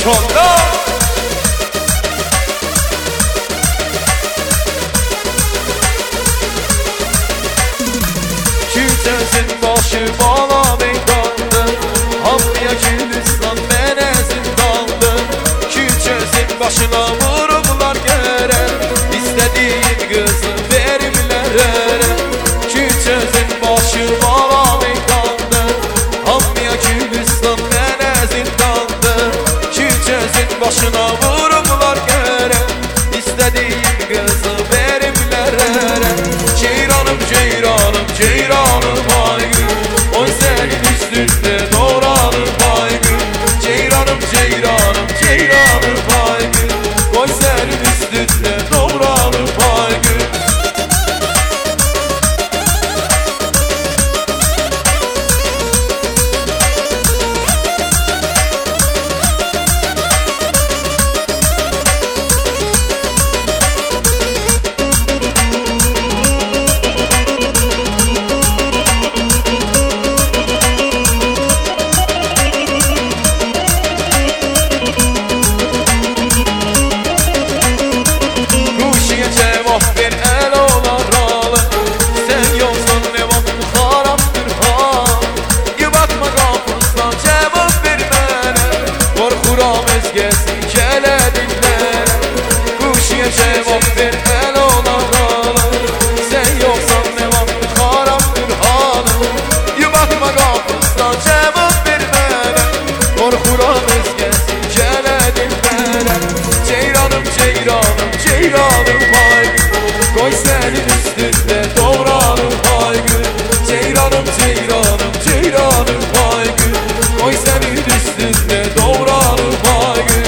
maşallah. Küçücün başı bala meydandı, hamıya Gülistan mənə zindandı. Küçücün başına vurublar yere, istediğin kızı verirlər ərə. Küçücün başı bala meydandı, hamıya Gülistan mənə zindandı. Küçücün başına vurublar yere, istediğin kızı verirlər ərə. Ceyranım ceyranım ceyranım aygül, oy senin üstünde doğranım aygül. Ceyranım ceyranım ceyranım aygül, oy senin üstünde doğranım aygül. Cevap ver el olanlara, sen yoksan ne var karanlık halim. Yubatma kapısdan cevap ver mənə, korkuram özgəsi gələ dillərə. Ceyranım ceyranım ceyranım aygül, koy senin üstünde doğranım aygül. Ceyranım ceyranım ceyranım aygül, koy senin üstünde doğranım aygül.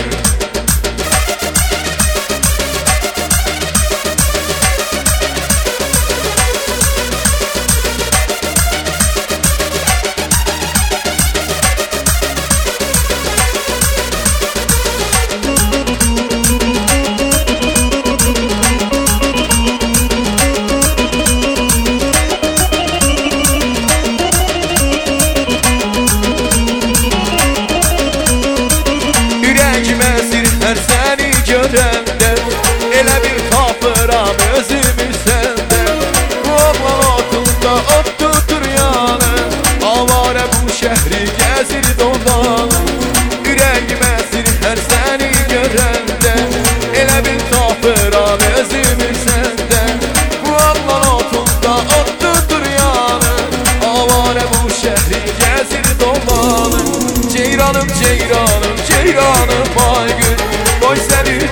Her seni görəndə elə bir tapıram özümü səndən. Bu oğlan otunda ot tutur yanı, avare bu şəhri gəzir dolanı. Ürəyim əsir hər səni görəndə elə bir tapıram özümü səndən. Bu oğlan otunda ot tutur yanı, avare bu şəhri gəzir dolanı. Ceyranım ceyranım ceyranım aygül, koy seni